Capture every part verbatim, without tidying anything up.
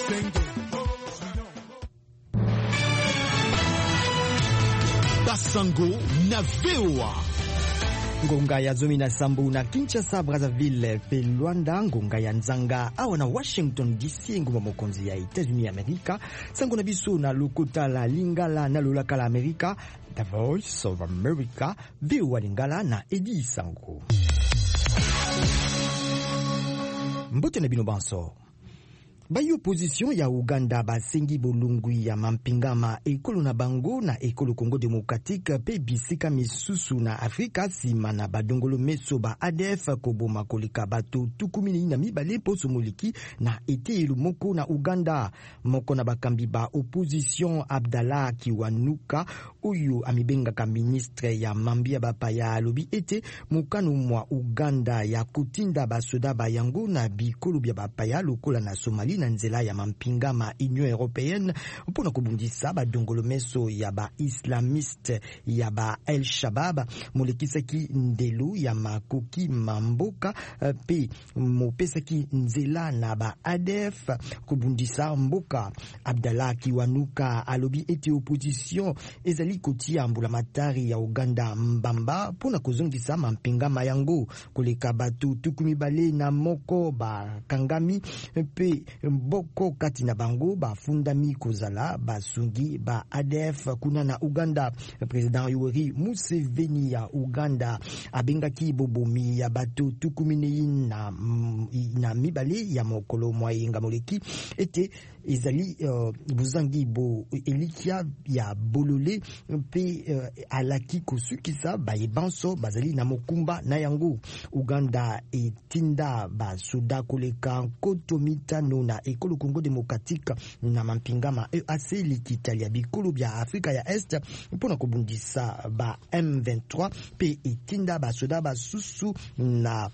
Basango na V O A. Ngonga ya zomi na sambu na Kinshasa, Brazzaville pe Luanda, ngonga ya Nzanga awa na Washington D C, ngoma mokonzi ya Etats-Unis Amerika, sango na biso na lokota la Lingala na lolaka la Amerika, The Voice of America, V O A Lingala na Edi Sango. Mbote na bino banso. Bayi opposition ya Uganda basengi bolungwi ya mampingama ekolo na bango na ekolo Congo Democratique pe bisika misusu na Afrika sima na badongolo meso ba A D F koboma koleka bato tukumini na mibale poso moliki na ete moko na Uganda. Moko na bakambi ba opposition Abdallah Kiwanuka oyo amibenga ka ministre ya mambia bapaya alobi ete mukanu mwa Uganda ya kutinda basoda bayango na bikolo bya bapaya lokola na Somalia na nzela ya mampinga ma Union Européenne mpona kobundisa badongolo meso ya ba islamiste ya ba El Shabab molekisaki ndelu ya makoki mamboka pe mopesaki nzela na ba A D F kobundisa mboka. Abdallah Kiwanuka alobi eti opposition ezali kotia mbula matari ya Uganda mbamba mpona kozongisa mampinga mayango koleka batu tukumi bale na moko ba kangami pe boko kati na bango ba fundami kozala basungi ba A D F kuna na Uganda. President Yoweri Museveni ya Uganda abengaki bobomi ya bato tukumine na, na mibale ya mokolo mwayenga moleki ete ezali uh, buzangi bo elikia ya bolole pe uh, alaki kosukisa bayebanso bazali na mokumba na yango. Uganda etinda basoda koleka koto mitano na ekolo Congo Democratique na mampingama E A C likitali ya bikolo bya Afrika ya Est mpona kobundisa ba M vingt-trois pe etinda basoda basusu na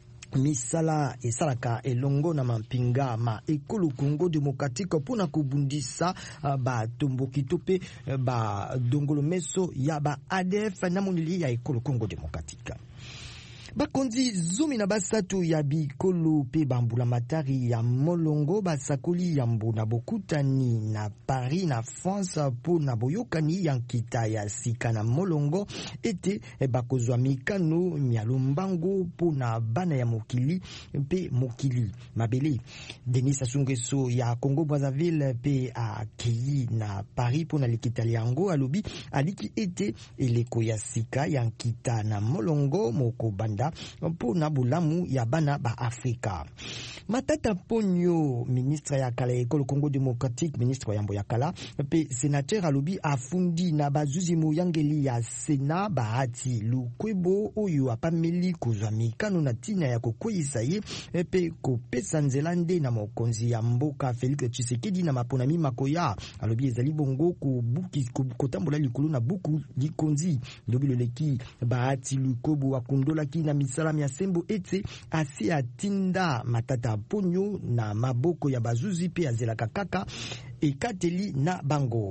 misala esalaka elongo na mampinga ma ekolo Congo Democratique mpona kobundisa uh, ba tomboki tope uh, ba dongolo meso ya ba A D F na monili ya ekolo Congo Democratique. Bakonzi zumi na basatu ya bikolo pe bambula matari ya molongo basakoli ya mbuna bokutani na Paris na France po na boyokani ya nkita ya sika na molongo ete bakozwa mikano mialombango po na bana ya mokili pe mokili mabele. Denis Sassou Nguesso ya Congo Brazzaville pe a kei na Paris po na likitali yango alobi aliki ete eleko ya sika ya nkita na molongo moko banda po na bulamu ya bana ba Afrika. Matata Ponyo, ministre ya kala ekolo Congo Democratique, ministre ya yambo ya kala pe sénateur alobi afundi na bazuzi moyangeli ya Sena bahati lukwebo oyo apameli kozwa mikano na tina ya kokweyisa ye pe kopesa nzela nde na mokonzi ya mboka Félix Tshisekedi na maponami makoya. Alobi ezali bongo kubuki kotambola likulu na buku likonzi lobi loleki bahati lukwebo wakundola ki na misala ya sembo ete asi atinda Matata Ponyo na maboko ya bazuzi pe azelaka kaka ekateli na bango.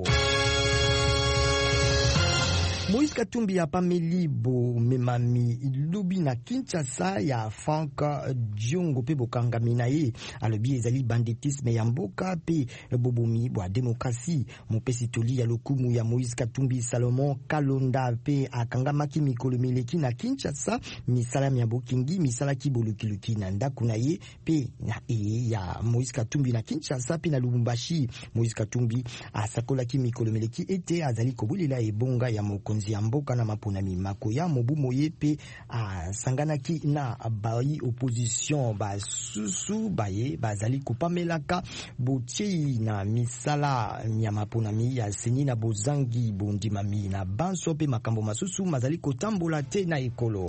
Moïse Katumbi ya pameli bo memami lobi na Kinshasa ya Frank Diongo pe bokangami na ye alobi ezali banditisme ya mboka pe bobomi bwa demokrasi. Mopesi toli ya lokumu ya Moïse Katumbi Salomon Kalonda pe akangamaki mikolo mileki na Kinshasa misala ya bokingi misala ki bolukiluki na ndaku na ye pe na e ya Moïse Katumbi na Kinshasa pe na Lubumbashi. Moïse Katumbi asakolaki mikolo mileki ete azali kobulela ebonga ya moko ya mboka na maponami makoya mobu moye pe a sanganaki na bayi opposition ba susu baye bazali kopamelaka botie na misala ya maponami ya seni na bozangi bondimami na banso pe makambo masusu mazali kotambola te na ekolo.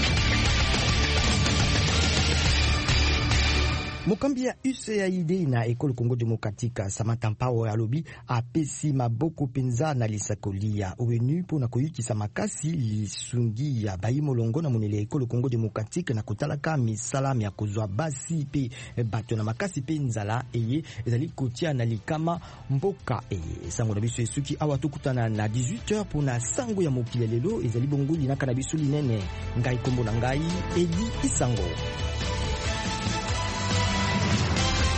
Mokambi ya U S A I D na ekolo Congo Democratique Samantha Power alobi apesi maboko penza na lisakoli ya O N U pona koyikisa makasi lisungi ya bayi molongo na monele ekolo Congo Democratique na kotalaka misala ya kozwa basi pe bato na makasi pe nzala eye ezali kotia na likama mboka eye sango na biso esuki awa tukutana na dix-huit heures pona sango ya mokili lelo ezali bongo linaka na biso linene ngai kombo na ngai Edi Isango.